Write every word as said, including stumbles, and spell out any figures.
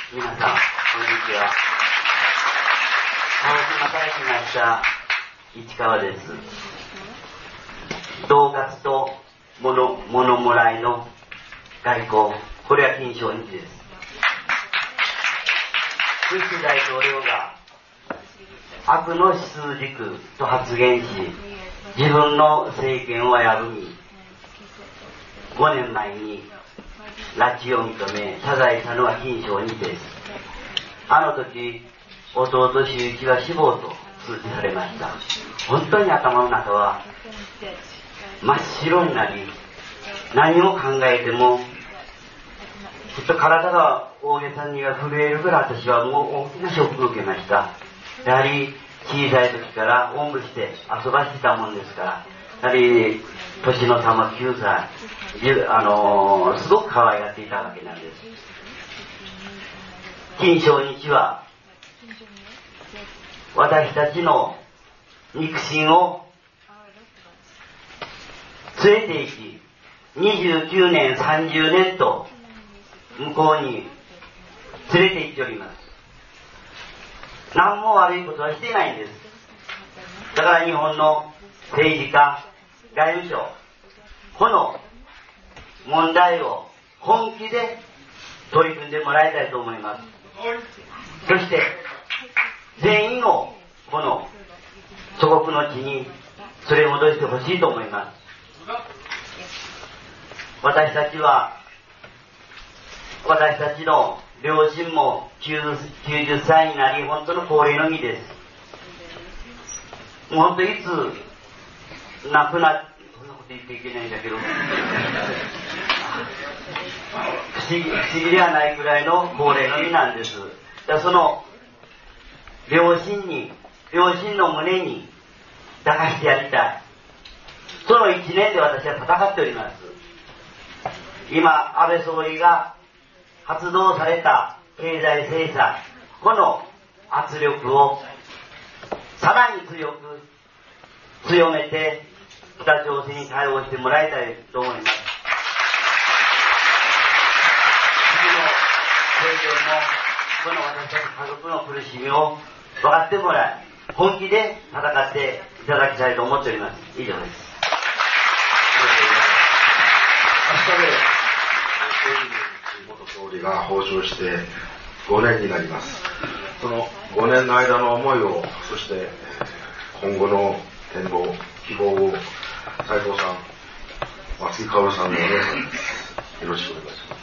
皆さん、こんにちは。鹿児島から来ました市川です。恫喝と物、物もらいの外交、これは金正日です。ブッシュ大統領が悪の指数軸と発言し、自分の政権を危ぶみ、ごねんまえに拉致を認め謝罪したのは金正日です。あの時、弟周一は死亡と通知されました。本当に頭の中は真っ白になり、何を考えてもちょっと体が大げさには震えるぐらい私はもう大きなショックを受けました。やはり小さい時からおんぶして遊ばしてたもんですから、やはり年の差もきゅうさい、あのー、すごく可愛がっていたわけなんです。金正日は私たちの肉親を連れて行き、にじゅうきゅうねん、さんじゅうねんと向こうに連れて行っております。何も悪いことはしていないんです。だから日本の政治家、外務省、この問題を本気で取り組んでもらいたいと思います。そして全員をこの祖国の地に連れ戻してほしいと思います。私たちは私たちの両親もきゅうじゅっさいになり、本当の高齢の身です。もう本当いつ亡くなっそんなこと言っていけないんだけど不思議、不思議ではないくらいの高齢の身なんです。だその両親に両親の胸に抱かしてやりたい。その一年で私は戦っております。今安倍総理が発動された経済政策、この圧力をさらに強く強めて北朝鮮に対応してもらいたいと思います。次の政権もこの私たち家族の苦しみを分かってもらい、本気で戦っていただきたいと思っております。以上です。 明日で元総理が訪朝してごねんになります。そのごねんの間の思いを、そして今後の展望、希望を斉藤さん、松井薫さんのお姉さんです。よろしくお願いします。